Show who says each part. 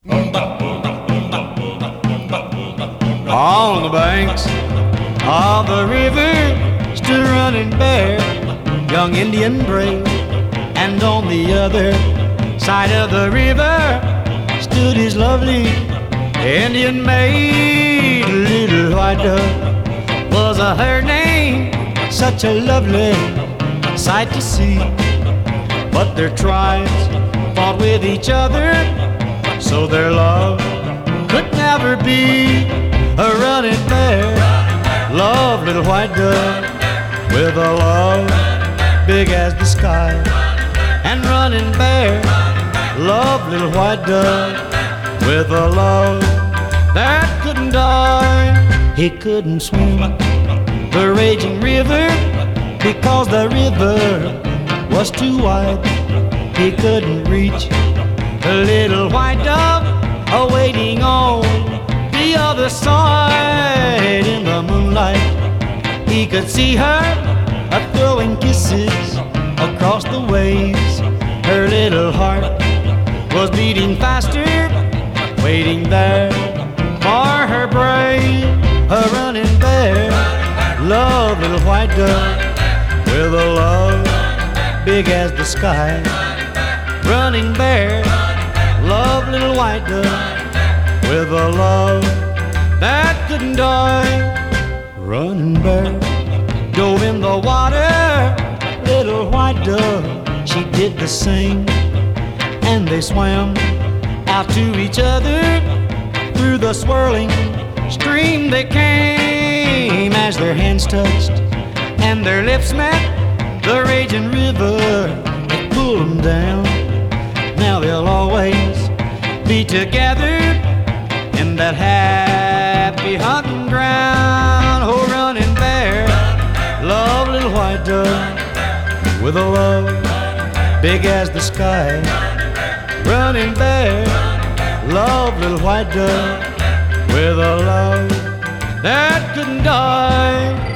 Speaker 1: On the banks of the river stood running bear, young Indian brave, and on the other side of the river stood his lovely Indian maid. Little white dove was her name, such a lovely sight to see. But their tribes fought with each other, so their love could never be. A running bear loved little white dove with a love big as the sky. And running bear loved little white dove with a love that couldn't die. He couldn't swim the raging river because the river was too wide. He couldn't reach the little white dove awaiting on the other side. In the moonlight he could see her throwing kisses across the waves. Her little heart was beating faster, waiting there for her brave. A running bear loved little white dove with a love big as the sky. Running bear loved little white dove with a love that couldn't die. Running bear dove in the water, little white dove, she did the same. And they swam out to each other through the swirling stream. They came as their hands touched and their lips met. The raging river had pulled them down. Now they'll always be together in that happy hunting ground. Oh, running bear loved little white dove with a love big as the sky. Running bear loved little white dove with a love that couldn't die.